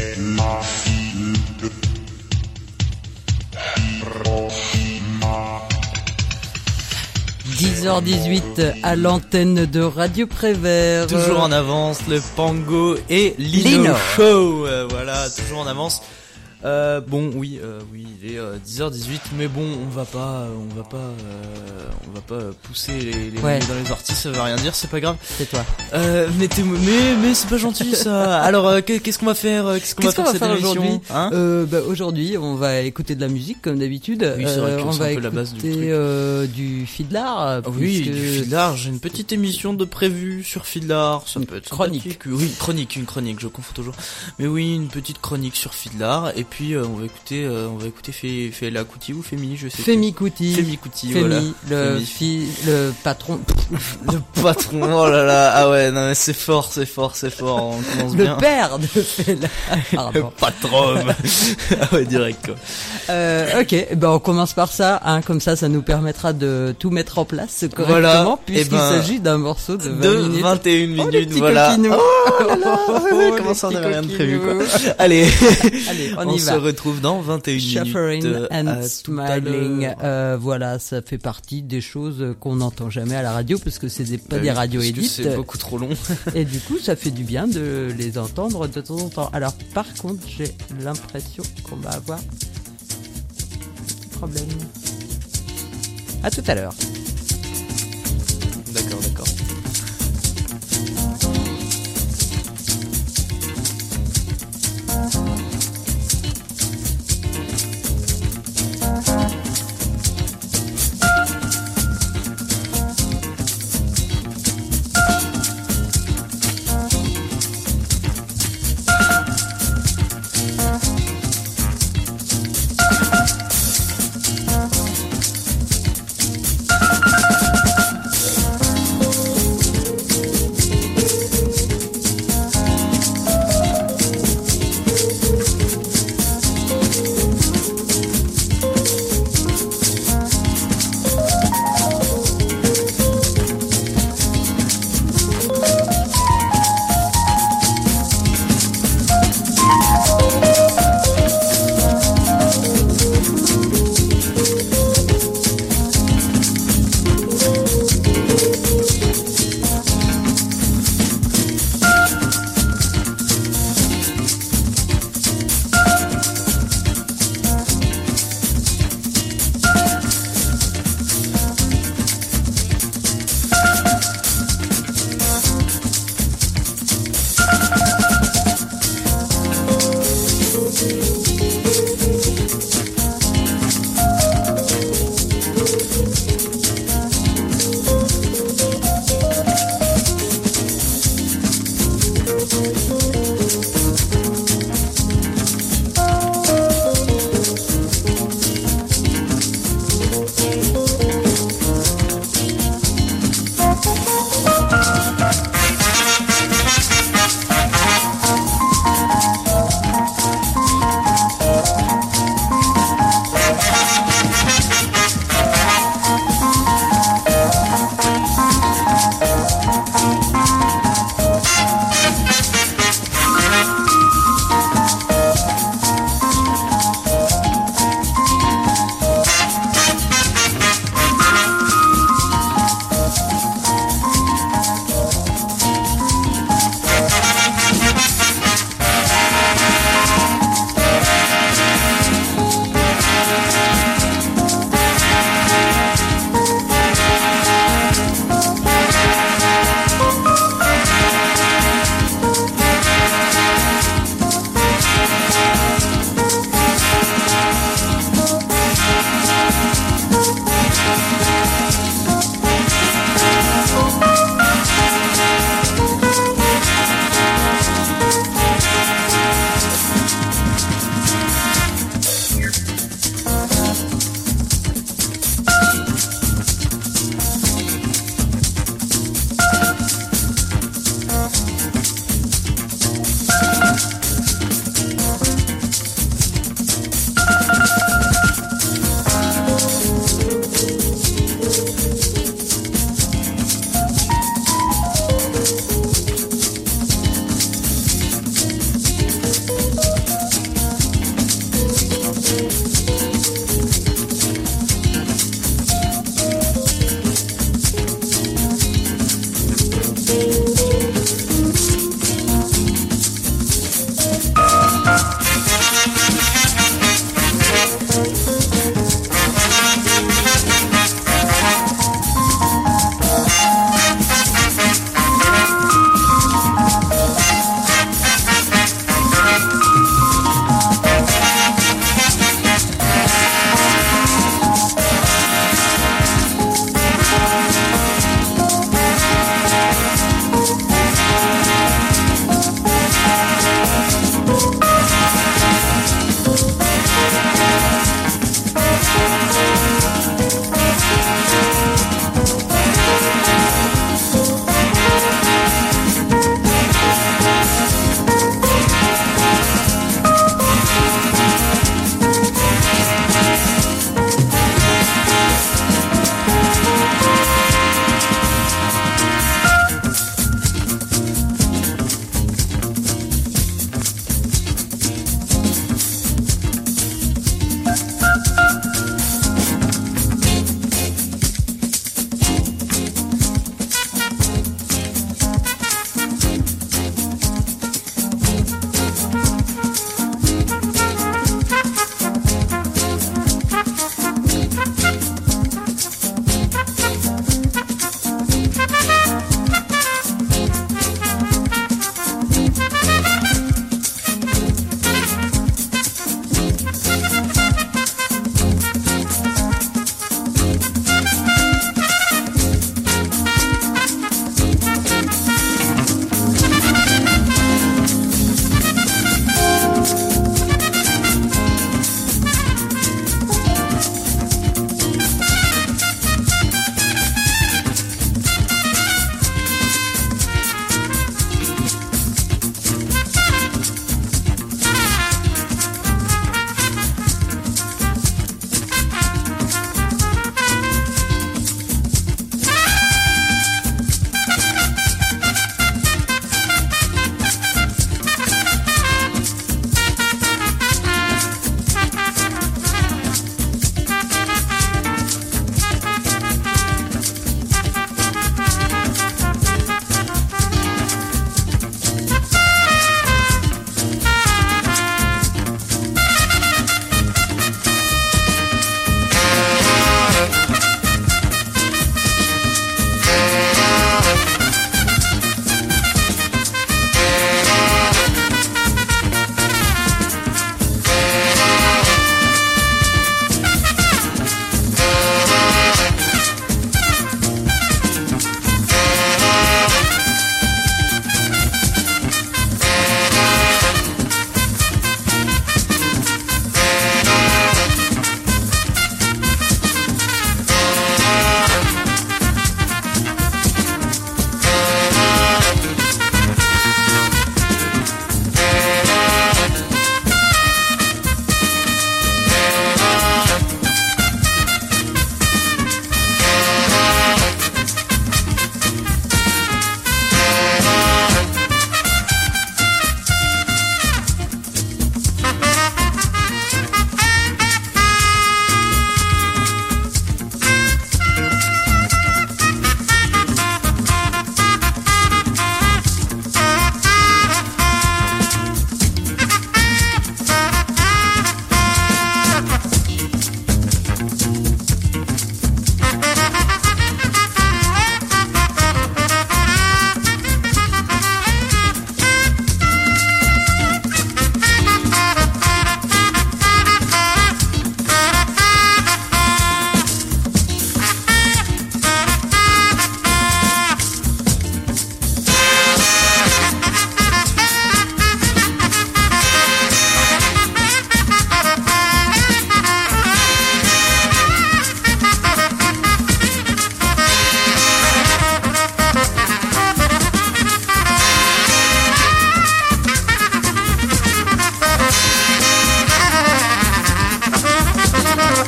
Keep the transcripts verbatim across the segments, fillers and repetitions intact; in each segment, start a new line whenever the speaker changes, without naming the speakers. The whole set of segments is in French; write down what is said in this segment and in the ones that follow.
dix heures dix-huit à l'antenne de Radio Prévert.
Toujours en avance, le Pango et Lino, Lino. Show. Euh, voilà, toujours en avance. Euh, bon, oui, euh, oui, il est euh, dix heures dix-huit, mais bon, on va pas, on va pas, euh, on va pas pousser les, les
ouais.
dans les orties, ça veut rien dire, c'est pas grave.
C'est toi.
Euh, mais t'es, mais, mais c'est pas gentil ça. Alors, euh, qu'est-ce qu'on va faire, qu'est-ce qu'on
qu'est-ce
va faire
qu'on
cette
va faire
émission
aujourd'hui
hein
euh, bah, aujourd'hui, on va écouter de la musique comme d'habitude.
Oui, c'est vrai que
euh, on
c'est
va
un peu
écouter
la base du truc.
Euh, du Fiddler.
Oui,
puisque...
du Fiddler. J'ai une petite émission de prévue sur Fiddler. Ça
une
peut être
chronique.
Sympathique. Oui, chronique, une chronique. Je confonds toujours. Mais oui, une petite chronique sur Fiddler. Et puis euh, on va écouter. Euh, on va écouter Fela Kuti ou Femi, je sais
Femi Kuti.
Femi Kuti,
Femi,
voilà.
le
Femi.
Fi, le patron.
Le patron, oh là là, ah ouais, non mais c'est fort, c'est fort, c'est fort, on commence
le
bien.
Le père de Fela.
Le patron. Ah ouais, direct quoi.
Euh, ok, ben on commence par ça, hein, comme ça, ça nous permettra de tout mettre en place correctement,
voilà.
puisqu'il
ben,
s'agit d'un morceau de vingt
de
minutes.
vingt et une
oh,
minutes, voilà.
Coquinous.
Oh là là, oh, comment ça on n'avait rien de prévu quoi. Allez,
Allez, on,
on
y
se
va.
retrouve dans vingt et une
Suffering
minutes.
and
à
Smiling, euh, voilà, ça fait partie des choses qu'on n'entend jamais à la radio parce que c'est des, pas
bah
des
oui,
radios
parce que
édites.
C'est beaucoup trop long.
Et du coup, ça fait du bien de les entendre de temps en temps. Alors, par contre, j'ai l'impression qu'on va avoir problème. À tout à l'heure.
D'accord, d'accord.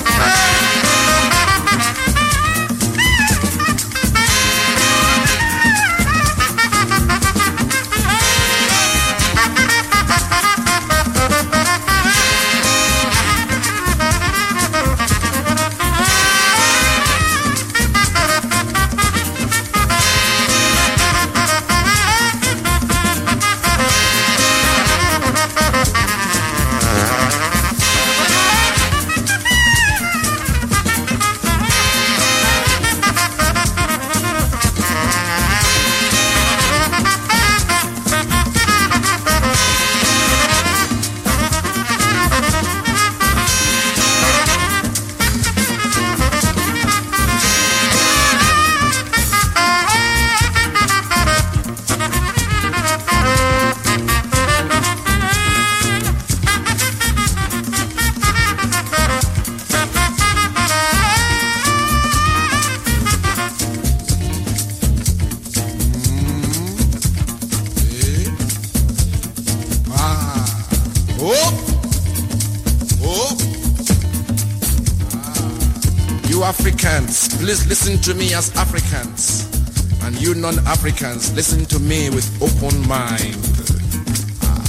Africans, please listen to me as Africans, and you non-Africans, listen to me with open mind. Ah.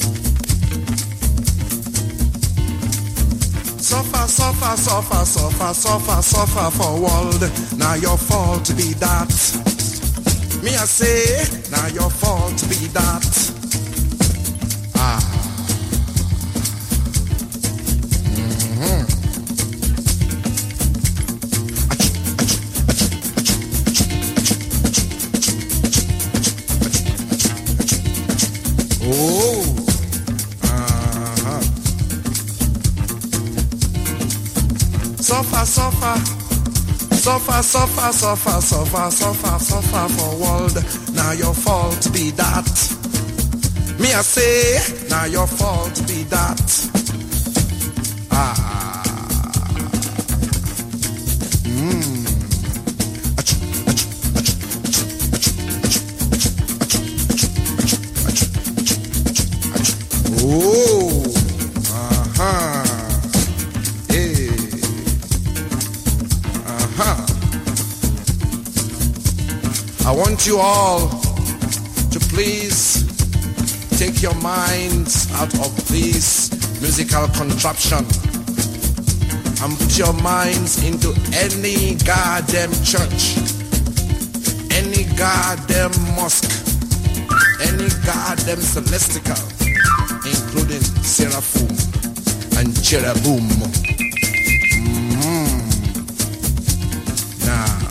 Suffer, suffer, suffer, suffer, suffer, suffer for world. Now your fault to be that. Me I say, now your fault to be that. Ah. Oh, uh-huh. Suffer, suffer, suffer, suffer, suffer, suffer, suffer, suffer for world. Now your fault be that. Me I say, now your fault be that. Ah. Mm. Oh, uh-huh, hey, uh-huh. I want you all to please take your minds out of this musical contraption and put your minds into any goddamn church, any goddamn mosque, any goddamn celestial, including Seraphim and Cherubim. Mm-hmm. Now,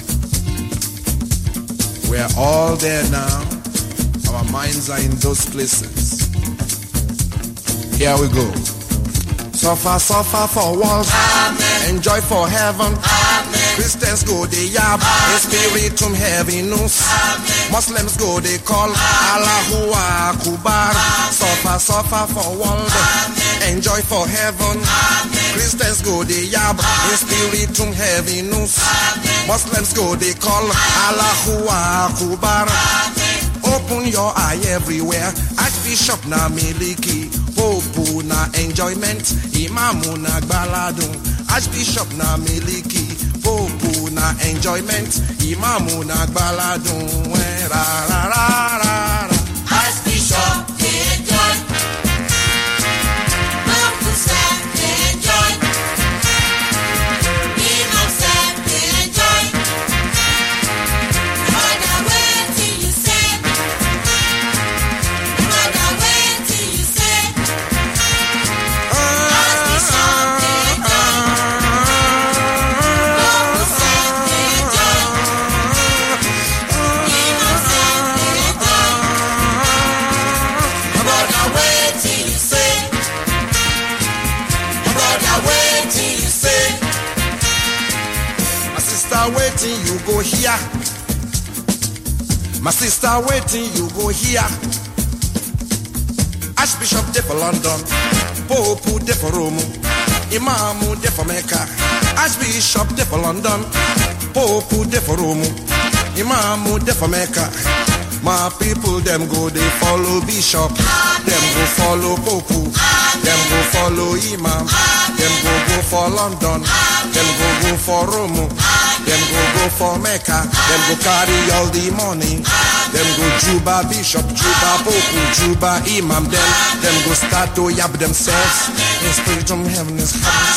we're all there now. Our minds are in those places. Here we go. Suffer, suffer for walls. Amen. Enjoy for heaven. Amen. Christians go they yab. Spiritum heaviness. Muslims go they call. Allahu Akbar. Suffer, suffer for world. Amen. Enjoy for heaven. Amen. Christians go they yab. Spiritum heaviness. Muslims go they call. Allahu Akbar. Open your eye everywhere. Archbishop na miliki. Popu na enjoyment. Imamu na gbaladun. Archbishop na miliki. Popu na enjoyment. Imamu na gbaladun. Ra ra ra ra ra.
Archbishop they enjoy. Popu say they enjoy. Imam say they enjoy. No matter where till you say. No matter where till you say. Archbishop they enjoy. Popu say they enjoy. Imam say they enjoy. No matter where till you say. No matter where till you say.
My sister waiting, you go here. My sister waiting, you go here. Archbishop de for London, Pope de for Rome, Imamu de for Mecca. Archbishop de for London, Pope de for Rome, Imamu de for Mecca. My people them go they follow Bishop, them go follow Pope, them go follow follow Imam. Them go go for London. Them go go for Rome. Them go go for Mecca. Them go carry all the money. Them go Juba Bishop, Juba Pope, Juba Imam. Them them go start to yab themselves. The spirit from heaven is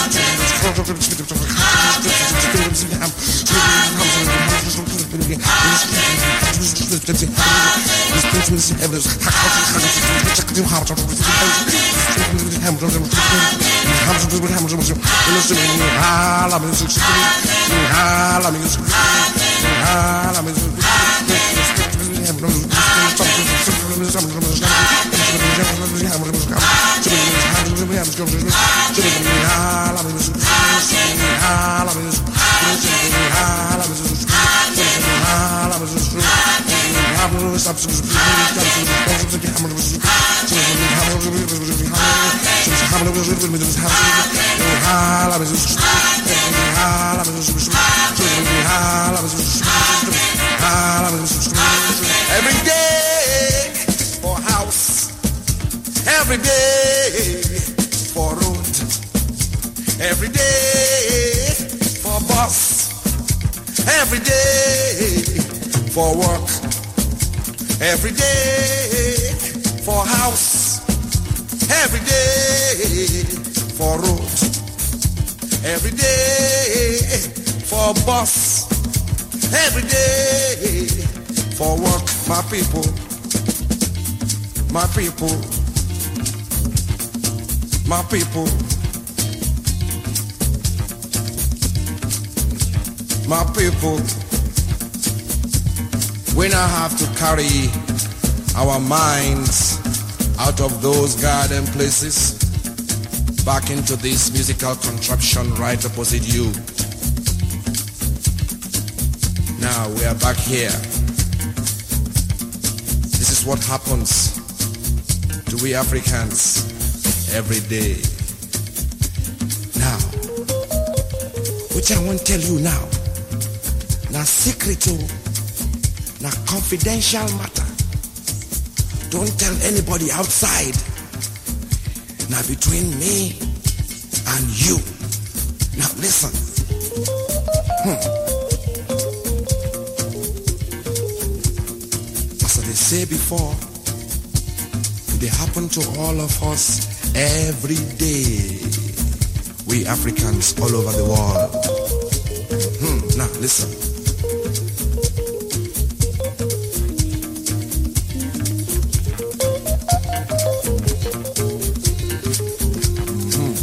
every day for house, every day for road, every day for bus, every day for work, every day for house, every day for road, every day for bus, every day for work. My people, my people, my people, my people. We now have to carry our minds out of those garden places back into this musical contraption right opposite you. Now we are back here. This is what happens to we Africans every day. Now, which I want to tell you now, now secret to, now confidential matter. Don't tell anybody outside. Now between me and you. Now listen. Hmm. They say before, they happen to all of us every day. We Africans all over the world. Hmm, now listen. Hmm.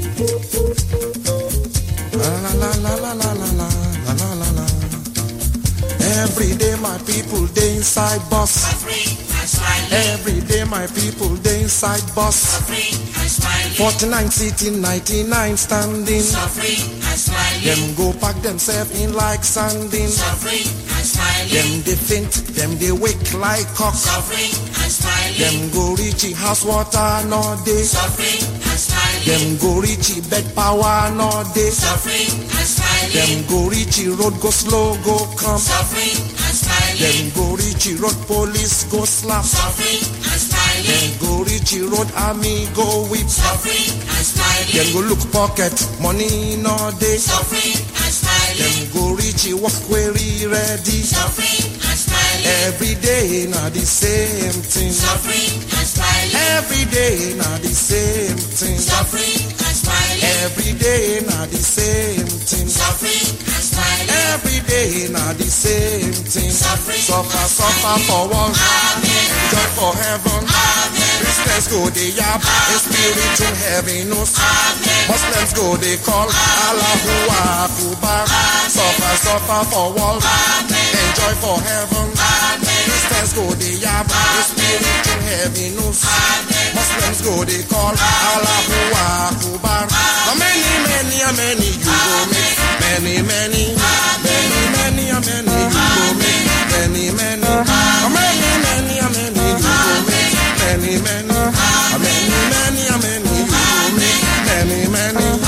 La la la la la la la la la la la. Every day my people they inside bus. Every day my people they inside bus. forty-nine sitting, ninety-nine standing. Them go pack themselves in like sanding. Them they faint, them they wake like cock. Them go reach house water no day. Them go reach bed power no day. Them go reach road go slow go come. Them go reach road police go slap. Them go reach road army go whip. Them go look pocket money no day. Them go reach work query ready. Every day na the same thing. Every day na the same thing. Every day na the same thing. Every day na the same thing. Suffer, suffer for one, joy for heaven. Christians go they yap, in spiritual heaviness. Muslims go they call Allahu Akbar. Suffer, suffer for one, enjoy for heaven. Christians go they yap, in spiritual heaviness. Muslims go they call Allahu Akbar. How many, many, how many you go make? Many, many, many, many, how many you go make? Many, many, how many, many, how many you go make? Many, many, how many, many, how many you go make? Many, many.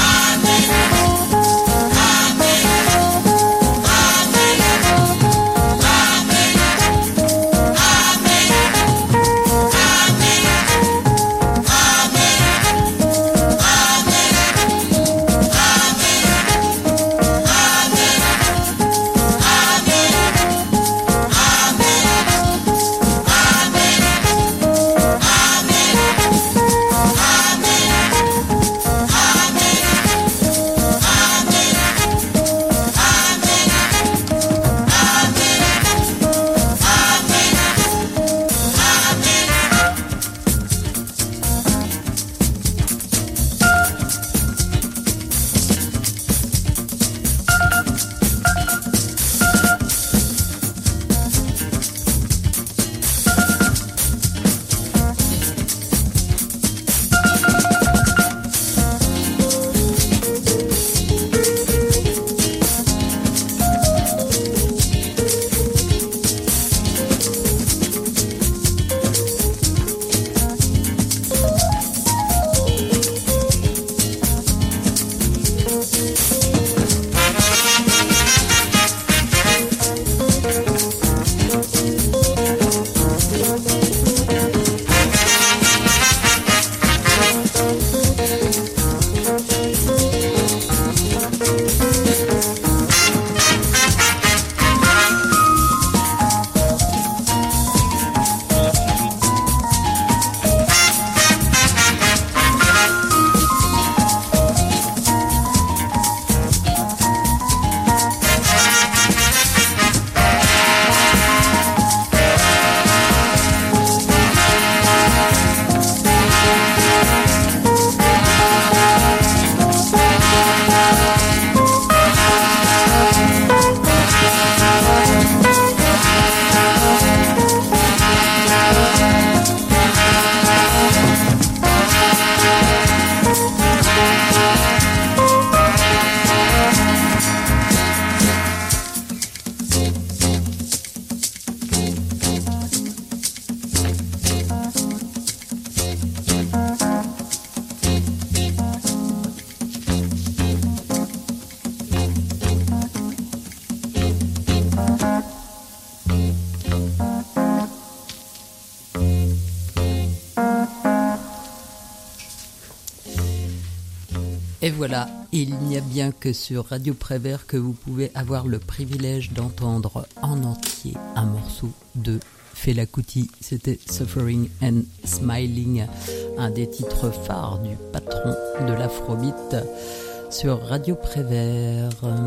Et voilà, il n'y a bien que sur Radio Prévert que vous pouvez avoir le privilège d'entendre en entier un morceau de Fela Kuti. C'était Suffering and Smiling, un des titres phares du patron de l'Afrobeat sur Radio Prévert.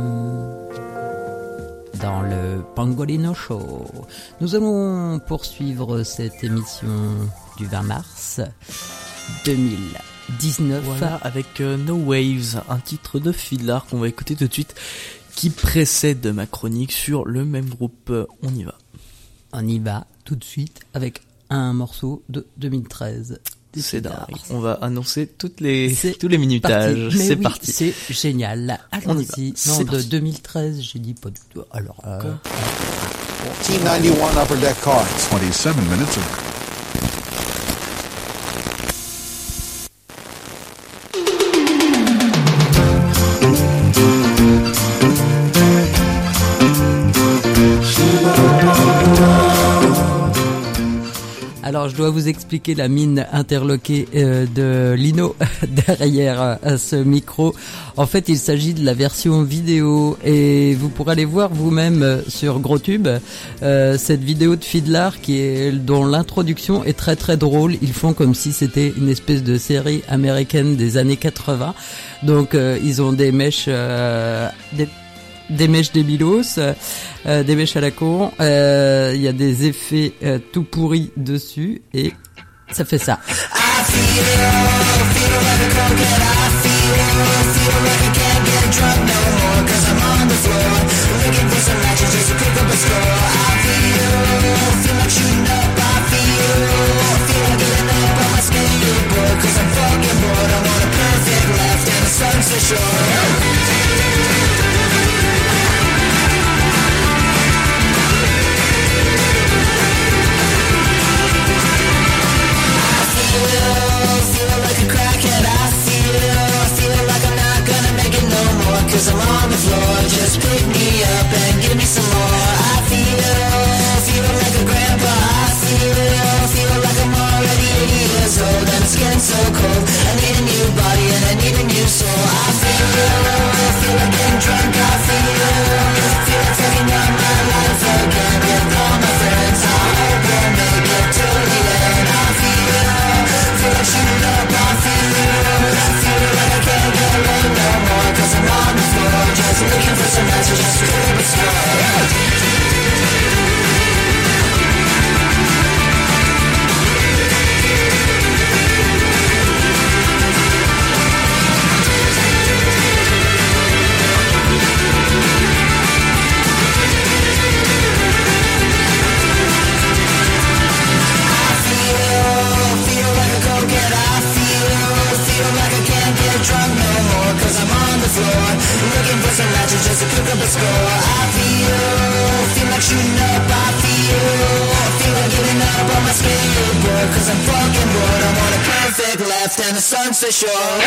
Dans le Pangolino Show. Nous allons poursuivre cette émission du vingt mars deux mille dix-neuf.
Voilà, avec euh, No Waves, un titre de Fiddler qu'on va écouter tout de suite, qui précède ma chronique sur le même groupe. On y va.
On y va tout de suite avec un morceau de deux mille treize.
C'est dingue. On va annoncer toutes les, tous les minutages.
C'est
oui, parti.
C'est génial. Allons-y. Non, de parti. deux mille treize, j'ai dit pas du tout. Alors, euh,
T ninety-one Upper Deck Cards.
twenty-seven minutes of...
Alors, je dois vous expliquer la mine interloquée euh, de Lino derrière euh, ce micro. En fait, il s'agit de la version vidéo et vous pourrez aller voir vous-même euh, sur GrosTube euh, cette vidéo de Fiddler qui est dont l'introduction est très très drôle. Ils font comme si c'était une espèce de série américaine des années quatre-vingts. Donc, euh, ils ont des mèches, euh, des des mèches débilos, euh, des mèches à la con, il euh, y a des effets euh, tout pourris dessus et ça fait ça.
Cause I'm on the floor, just pick me up and give me some more. I feel, feel like a grandpa. I feel, feel like I'm already eighty years old. And it's getting so cold, I need a new body and I need a new soul. I feel, feel like getting drunk. I feel, feel like taking on my life again with all my friends. I hope we'll make it to the end. I feel, feel like shooting up. I feel, feel like I can't get away no more. Cause I'm on the floor, just looking for some answers, just cool but slow. Looking for some matches just to cook up a score. I feel, feel like shooting up. I feel, feel like giving up on my skateboard. Cause I'm fucking bored. I want a perfect left and the sunset shore.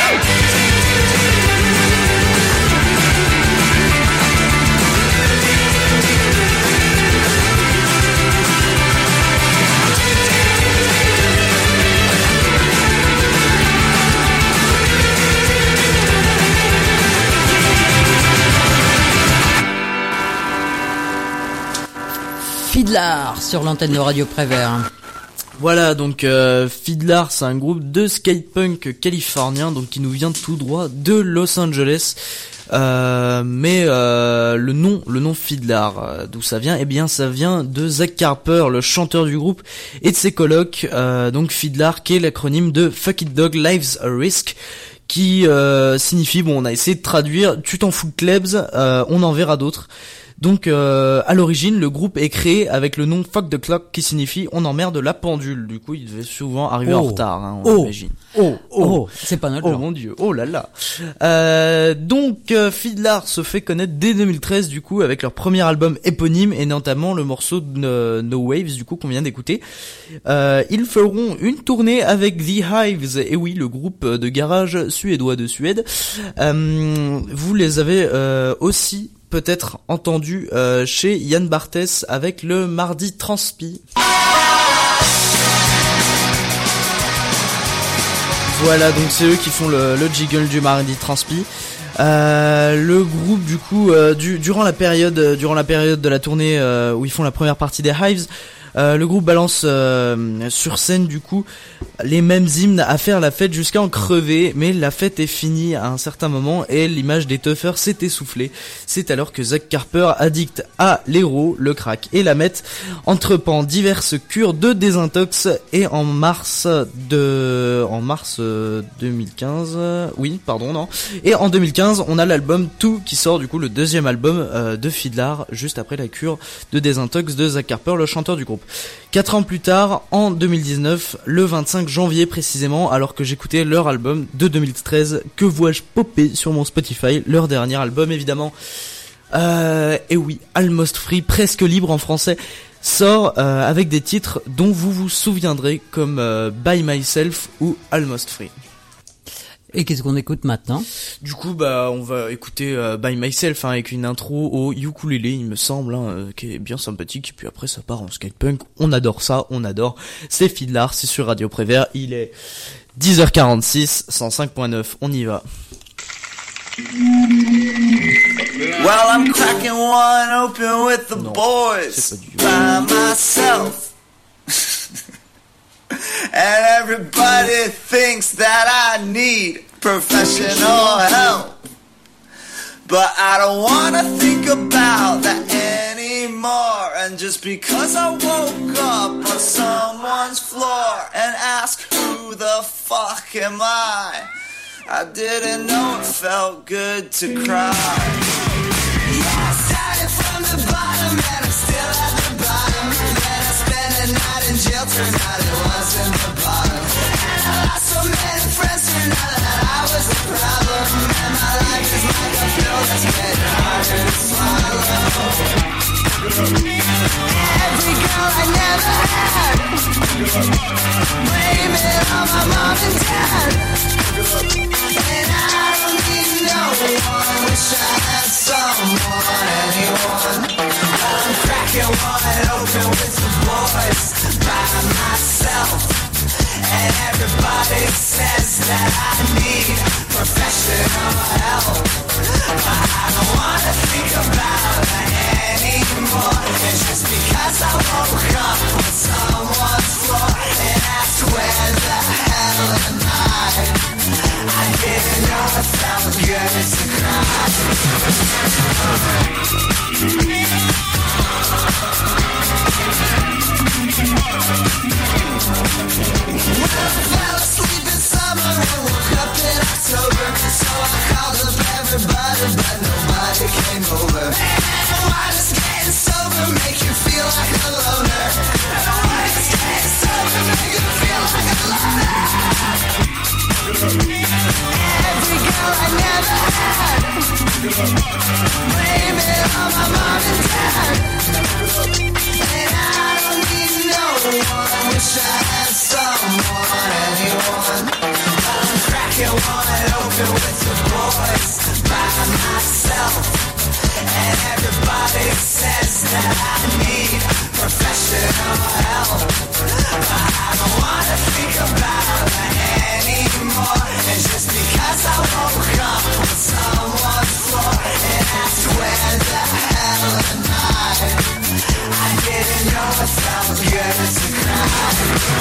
Fiddler sur l'antenne de Radio Prévert.
Voilà, donc euh, Fiddler, c'est un groupe de skatepunk californien, donc qui nous vient tout droit de Los Angeles. Euh, mais euh, le nom, le nom Fiddler, euh, d'où ça vient? Eh bien, ça vient de Zach Carper, le chanteur du groupe, et de ses colocs. Euh, donc Fiddler, qui est l'acronyme de Fuck It Dog Lives a Risk, qui euh, signifie, bon, on a essayé de traduire, tu t'en fous de Klebs, euh, on en verra d'autres. Donc euh, à l'origine, le groupe est créé avec le nom Fuck the Clock, qui signifie on emmerde la pendule. Du coup, il devait souvent arriver
oh.
en retard, hein, on
oh.
imagine.
Oh, oh, oh, c'est pas notre
Oh
genre.
mon dieu, oh là là. Euh, donc euh, Fiddler se fait connaître dès deux mille treize du coup avec leur premier album éponyme et notamment le morceau de euh, No Waves du coup qu'on vient d'écouter. Euh, ils feront une tournée avec The Hives, et oui, le groupe de garage suédois de Suède. Euh, vous les avez euh, aussi peut-être entendu euh, chez Yann Barthès avec le Mardi Transpi. Voilà, donc c'est eux qui font le, le jiggle du mardi transpi. Euh, le groupe du coup euh, du, durant la période euh, durant la période de la tournée euh, où ils font la première partie des Hives, euh, le groupe balance euh, sur scène du coup les mêmes hymnes à faire la fête jusqu'à en crever, mais la fête est finie à un certain moment et l'image des toughers s'est essoufflée. C'est alors que Zach Carper, addict à l'héros, le crack et la meth, entreprend diverses cures de désintox et en mars de en mars euh, deux mille quinze, oui pardon non et en deux mille quinze on a l'album Two qui sort, du coup le deuxième album euh, de Fiddler juste après la cure de désintox de Zach Carper, le chanteur du groupe. Quatre ans plus tard, en deux mille dix-neuf, le vingt-cinq janvier précisément, alors que j'écoutais leur album de deux mille treize, que vois-je popper sur mon Spotify, leur dernier album évidemment. Euh, et oui, Almost Free, presque libre en français, sort euh, avec des titres dont vous vous souviendrez comme euh, By Myself ou Almost Free.
Et qu'est-ce qu'on écoute maintenant?
Du coup, bah, on va écouter euh, By Myself hein, avec une intro au ukulélé, il me semble, hein, euh, qui est bien sympathique. Et puis après, ça part en skatepunk. On adore ça, on adore. C'est Fiddler, c'est sur Radio Prévert. Il est dix heures quarante-six, cent cinq point neuf. On y va.
Well, I'm cracking one open with the
non,
boys by myself. And everybody thinks that I need professional help. But I don't wanna think about that anymore. And just because I woke up on someone's floor and asked who the fuck am I, I didn't know it felt good to cry. Yeah, I started from the bottom and I'm still at the bottom. Then I spent a night in jail, turned out it wasn't the bottom. And I lost so many friends, turned out that I was the problem. And my life is like a pill that's getting harder to swallow. Every girl I never had, blame it on my mom and dad. And I don't need no one, wish I had someone, anyone. I'm cracking one open with the boys by myself. And everybody says that I need professional help. But I don't wanna think about that anymore. It's just because I woke up on someone's floor and asked where the hell am I? I didn't know it felt good to cry. Well, I fell asleep in summer and woke up in October. So I called up everybody, but nobody came over. And why does getting sober make you feel like a loner? And why does getting sober make you feel like a loner? Every girl I never had, blame it on my mom and dad. And I don't need no one, wish I had someone, anyone. I'm cracking one open with the boys by myself. And everybody says that I need professional help. But I don't wanna think about that anymore. It's just because I woke up on someone's floor and asked where the hell am I? I didn't know it felt good to cry.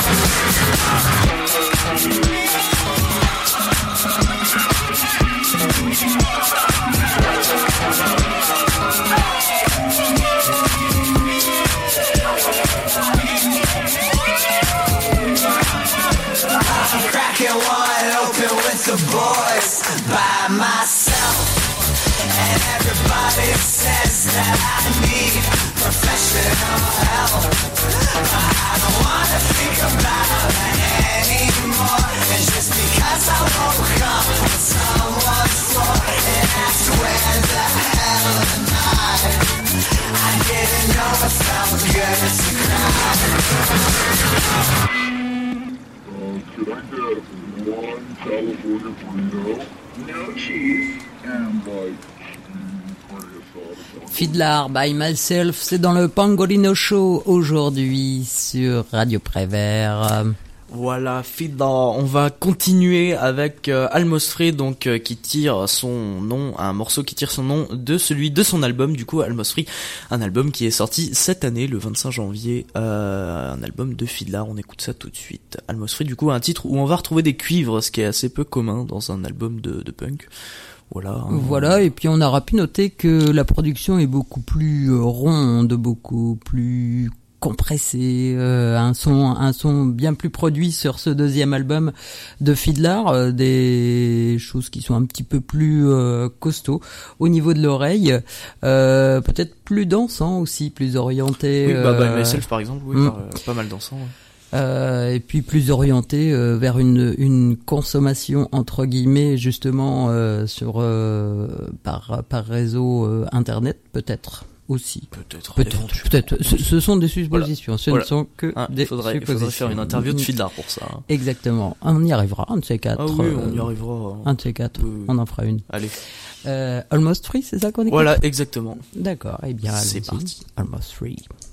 I'm cracking one open with the boys by myself. And everybody says that I need professional help. But I don't wanna think about that anymore. It's just because I woke up on someone's floor and asked where the hell am I? I didn't know it felt good to cry.
Could I get one California burrito, no cheese, and like plenty of sauce?
Fiddler by Myself, c'est dans le Pangolino Show aujourd'hui sur Radio Prévert.
Voilà, Fiddler. On va continuer avec euh, Almost Free, donc euh, qui tire son nom, un morceau qui tire son nom de celui de son album, du coup Almost Free, un album qui est sorti cette année, le vingt-cinq janvier, euh, un album de Fiddler. On écoute ça tout de suite. Almost Free, du coup, un titre où on va retrouver des cuivres, ce qui est assez peu commun dans un album de, de punk. Voilà. Hein.
Voilà, et puis on aura pu noter que la production est beaucoup plus euh, ronde, beaucoup plus compressé, euh, un son un son bien plus produit sur ce deuxième album de Fiddler, euh, des choses qui sont un petit peu plus euh, costauds au niveau de l'oreille, euh, peut-être plus dansant aussi, plus orienté.
Oui, bah,
euh,
by Myself par exemple, oui,
mm.
par, euh, pas mal dansant. Ouais.
Euh, et puis plus orienté euh, vers une une consommation entre guillemets justement euh, sur euh, par par réseau euh, internet peut-être. Aussi.
Peut-être.
Peut-être. Peut-être. Ce, ce sont des suppositions.
Voilà.
Ce
voilà.
ne sont que
hein,
des
faudrait,
suppositions.
Il faudrait faire une interview de Fiddler pour ça. Hein.
Exactement. On y arrivera, un de ces quatre.
Ah oui,
euh,
on y arrivera.
Un de ces quatre.
Euh,
on en fera une.
Allez.
Euh, Almost Free, c'est ça qu'on écoute?
Voilà, exactement.
D'accord. Eh bien,
c'est
allons-y.
parti.
Almost Free.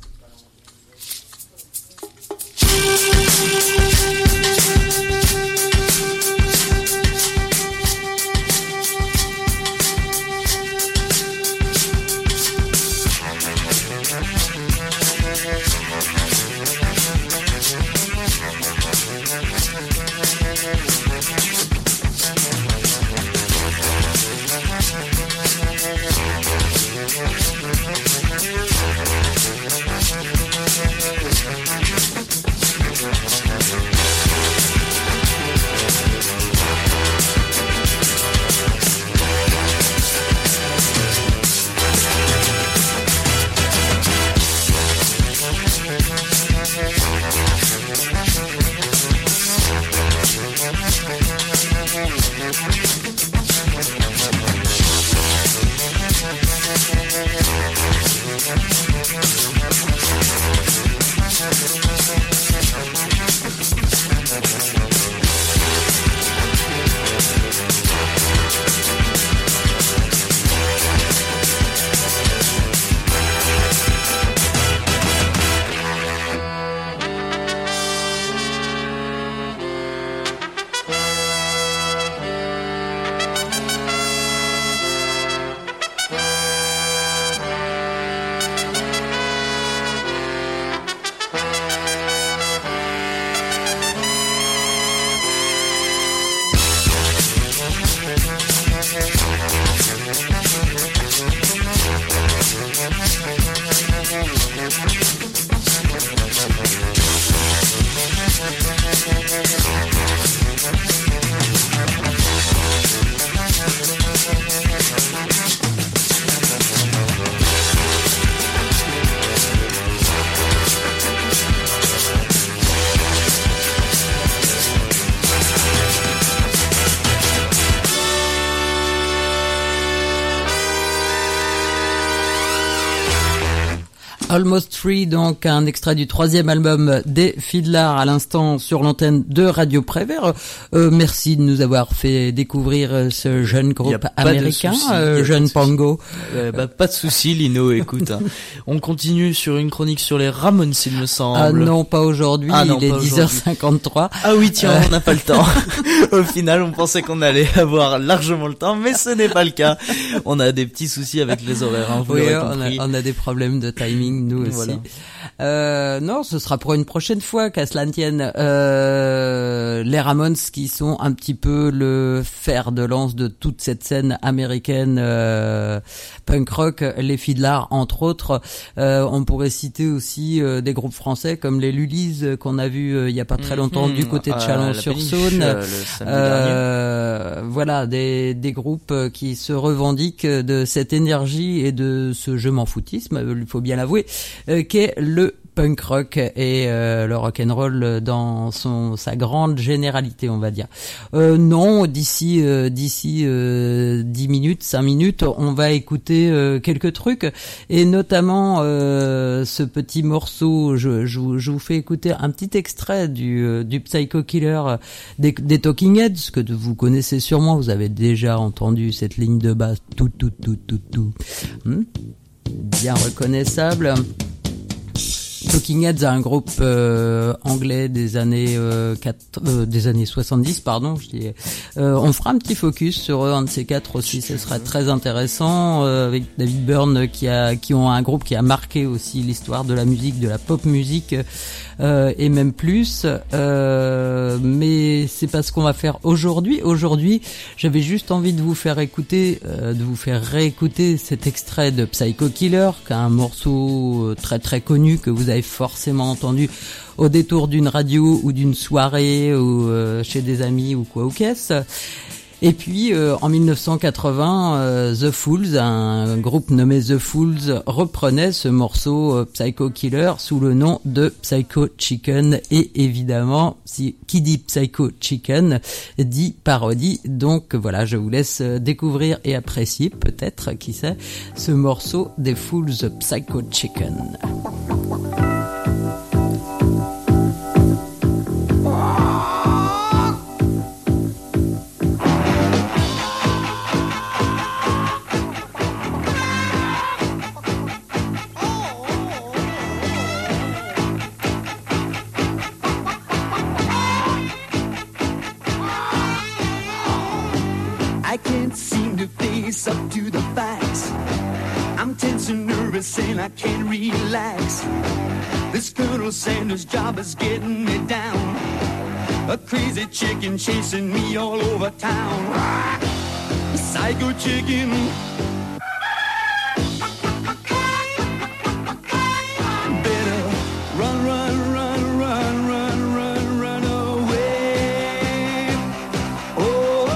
Almost Free, donc un extrait du troisième album des Fiddler à l'instant sur l'antenne de Radio Prévert. Euh, merci de nous avoir fait découvrir ce jeune groupe américain, euh, jeune Pongo.
Euh, bah, pas de souci, Lino. Écoute, hein. On continue sur une chronique sur les Ramones, il me semble.
Ah non, pas aujourd'hui.
Ah non,
il est
pas
dix heures cinquante-trois.
Ah oui, tiens,
Euh...
on n'a pas le temps. Au final, on pensait qu'on allait avoir largement le temps, mais ce n'est pas le cas. On a des petits soucis avec les horaires. Hein, vous
oui,
l'aurez
on
compris.
a, on a des problèmes de timing, nous aussi. Voilà. Euh, non, ce sera pour une prochaine fois, qu'à cela ne tienne. Euh, les Ramones, qui sont un petit peu le fer de lance de toute cette scène américaine euh, punk rock, les Fiddler entre autres. Euh, on pourrait citer aussi euh, des groupes français comme les Lulis qu'on a vu euh, il y a pas très longtemps mmh, du côté de Chalon-sur-Saône.
Euh,
euh, voilà, des, des groupes qui se revendiquent de cette énergie et de ce je m'en foutisme, il faut bien l'avouer, euh, qu'est le punk rock et euh, le rock and roll dans son sa grande généralité, on va dire. Euh, non, d'ici euh, d'ici euh, dix minutes, cinq minutes, on va écouter euh, quelques trucs et notamment euh, ce petit morceau. Je, je, je vous fais écouter un petit extrait du euh, du Psycho Killer des, des Talking Heads que vous connaissez sûrement. Vous avez déjà entendu cette ligne de basse, tout tout tout tout tout, hmm bien reconnaissable. Talking Heads, un groupe euh, anglais des années euh, quatre, euh, des années soixante-dix, pardon. Je dis, euh, on fera un petit focus sur eux, un de ces quatre aussi, ce serait très intéressant. Euh, avec David Byrne qui a, qui ont un groupe qui a marqué aussi l'histoire de la musique, de la pop musique. Euh, et même plus, euh, mais c'est pas ce qu'on va faire aujourd'hui. Aujourd'hui, j'avais juste envie de vous faire écouter, euh, de vous faire réécouter cet extrait de Psycho Killer, qui est un morceau très très connu que vous avez forcément entendu au détour d'une radio ou d'une soirée ou euh, chez des amis ou quoi ou qu'est-ce. Et puis euh, en mille neuf cent quatre-vingts, euh, The Fools, un groupe nommé The Fools, reprenait ce morceau euh, Psycho Killer sous le nom de Psycho Chicken. Et évidemment, si qui dit Psycho Chicken dit parodie. Donc voilà, je vous laisse découvrir et apprécier, peut-être, qui sait, ce morceau des Fools, Psycho Chicken.
Up to the facts, I'm tense and nervous and I can't relax. This Colonel Sanders job is getting me down. A crazy chicken chasing me all over town. Psycho chicken. Better run, run, run, run, run, run, run away. Oh.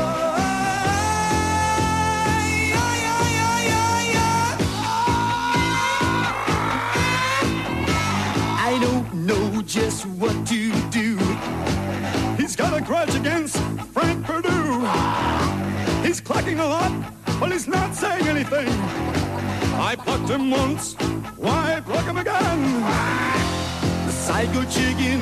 Just what to do. He's got a grudge against Frank Perdue. He's clacking a lot, but he's not saying anything. I plucked him once, why pluck him again? The Psycho Chicken.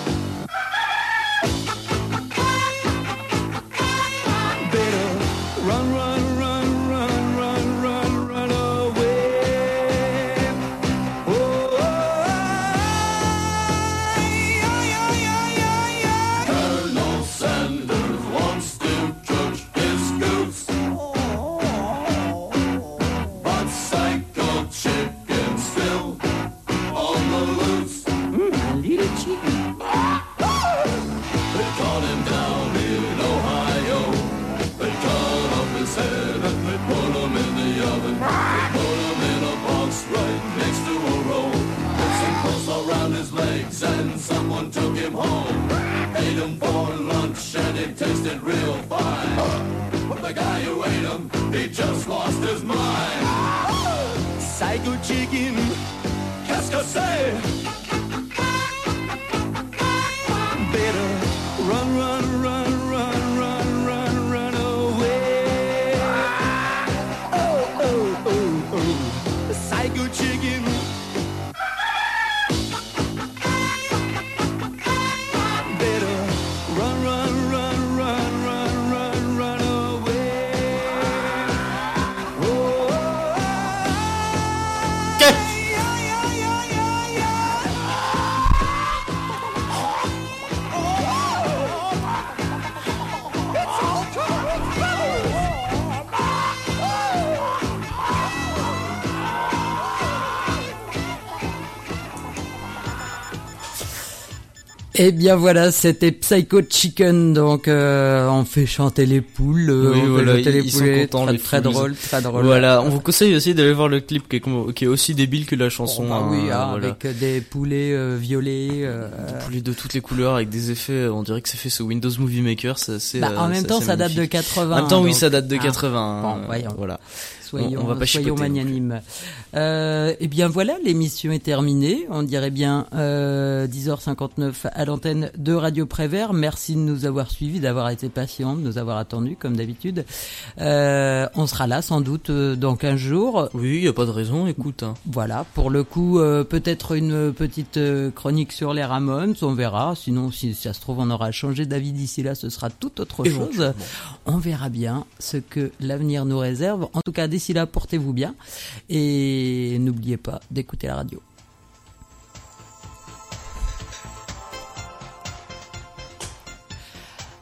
Better run, run, run, run, run, run, run away. Oh. And someone took him home, ate him for lunch, and it tasted real fine. But the guy who ate him, he just lost his mind. Psycho Chicken, qu'est-ce que c'est? Better run, run, run, run, run, run, run away. Oh, oh, oh, oh, Psycho Chicken.
Eh bien voilà, c'était Psycho Chicken, donc euh, on fait chanter les poules, euh,
oui,
on
voilà,
fait chanter les
ils
poulets,
sont contents,
très,
les
très
fools.
drôle, très drôle.
Voilà, on vous conseille aussi d'aller voir le clip qui est, qui est aussi débile que la chanson.
Oh, bah oui,
hein,
hein,
voilà.
avec des poulets euh, violets. Euh,
Des poulets de toutes les couleurs avec des effets, on dirait que c'est fait sous Windows Movie Maker, c'est assez,
bah, en
euh,
même
c'est
temps,
assez
ça date de
magnifique.
quatre-vingts.
En même temps, oui,
donc,
ça date de
hein.
quatre-vingts.
Bon,
hein,
voyons.
Voilà.
Soyons,
on, on va pas
soyons
chipoter
magnanimes. Euh, eh bien voilà, l'émission est terminée. On dirait bien euh, dix heures cinquante-neuf à l'antenne de Radio Prévert. Merci de nous avoir suivis, d'avoir été patients, de nous avoir attendus comme d'habitude. Euh, on sera là sans doute euh, dans quinze jours.
Oui, y a pas de raison, écoute. Hein.
Voilà, pour le coup, euh, peut-être une petite euh, chronique sur les Ramones, on verra. Sinon, si ça se trouve, on aura changé d'avis d'ici là, ce sera tout autre chose. On verra bien ce que l'avenir nous réserve. En tout cas, d'ici là, portez-vous bien et n'oubliez pas d'écouter la radio.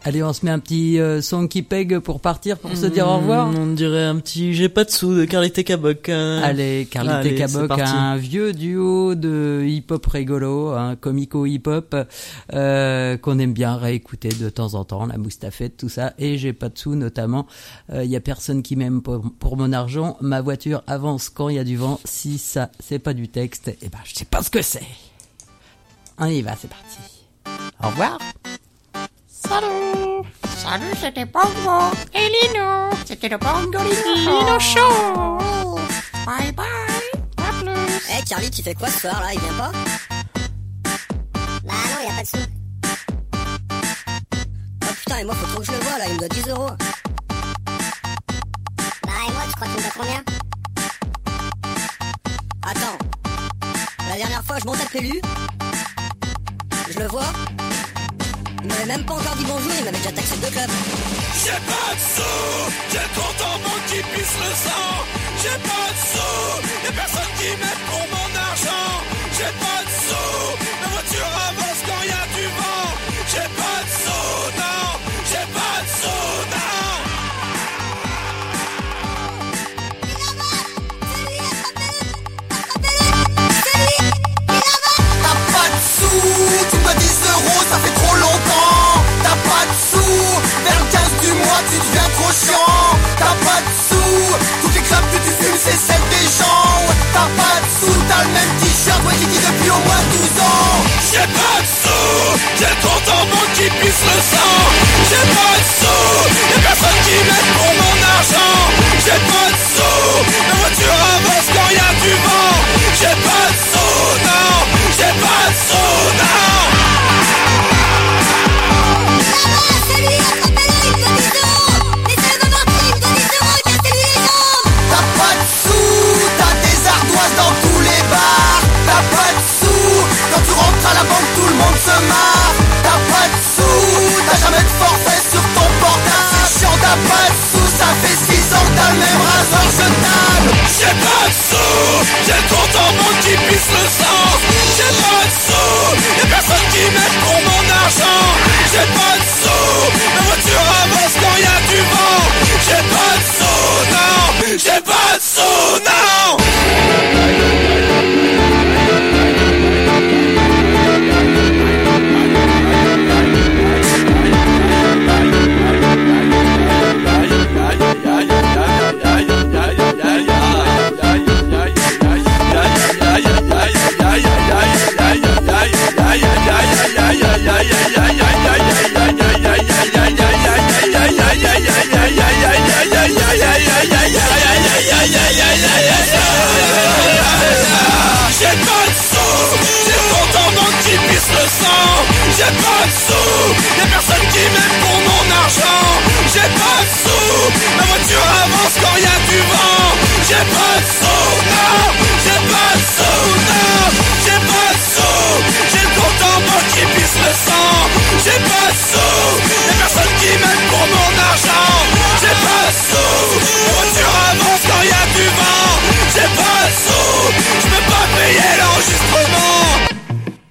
Allez, on se met un petit euh, son qui pègue pour partir, pour mmh, se dire au revoir.
On dirait un petit J'ai pas de sous de Carlité Cabocc. Hein.
Allez, Carlité Cabocc, un vieux duo de hip-hop rigolo, un comico hip-hop euh, qu'on aime bien réécouter de temps en temps, la Moustafette, tout ça. Et J'ai pas de sous notamment. Il euh, y a personne qui m'aime pour, pour mon argent. Ma voiture avance quand il y a du vent. Si ça, c'est pas du texte, eh ben je sais pas ce que c'est. On y va, c'est parti. Au revoir.
Salut! Salut, c'était Pongo et Lino! C'était le Pongo Lino Show! Bye bye! À plus!
Eh hey, Charlie, tu fais quoi ce soir là? Il vient pas?
Bah non, y a pas de sous.
Oh putain, et moi faut trop que je le vois là, il me doit dix euros.
Bah et moi, tu crois qu'il me doit combien?
Attends. La dernière fois, je monte à Pélu. Je le vois. Il m'avait même pas encore dit bonjour, il m'avait déjà taxé deux clubs.
J'ai pas de sous, j'ai le compte en banque qui pisse le sang. J'ai pas de sous, y'a personne qui m'aide pour mon argent. J'ai pas de sous, ma voiture avance quand y'a du vent. J'ai pas de sous, non, j'ai pas de sous, non.
T'as pas de sous, tu me dix euros, ça fait trop longtemps. T'as pas de sous, vers le quinze du mois tu deviens trop chiant. T'as pas de sous, toutes les clopes que tu fumes c'est celles des gens. T'as pas de sous, t'as le même t-shirt, ouais qui dit depuis au moins douze ans.
J'ai pas de sous, j'ai le compte en banque qui pisse le sang. J'ai pas de sous, y'a personne qui m'aide pour mon argent. J'ai pas de sous, ma voiture avance quand y'a du vent. J'ai pas de sous, non, j'ai pas de sous, non.
Dans tous les bars, t'as pas de sous. Quand tu rentres à la banque, tout le monde se marre. T'as pas de sous, t'as jamais de forfait sur ton portable. C'est chiant, t'as pas de sous, ça fait six ans que t'as le même rasoir jetable.
J'ai pas de sous, j'ai le compte en banque qui pisse le sang. J'ai pas de sous, y'a personne qui m'aide pour mon argent. J'ai pas de sous, ma voiture avance quand y'a du vent. J'ai pas de sous, non, j'ai pas de sous, non. J'ai pas de sous, j'ai le compte en banque qui pisse le sang. J'ai pas de sous, y'a personne qui m'aide pour mon argent. J'ai pas de sous.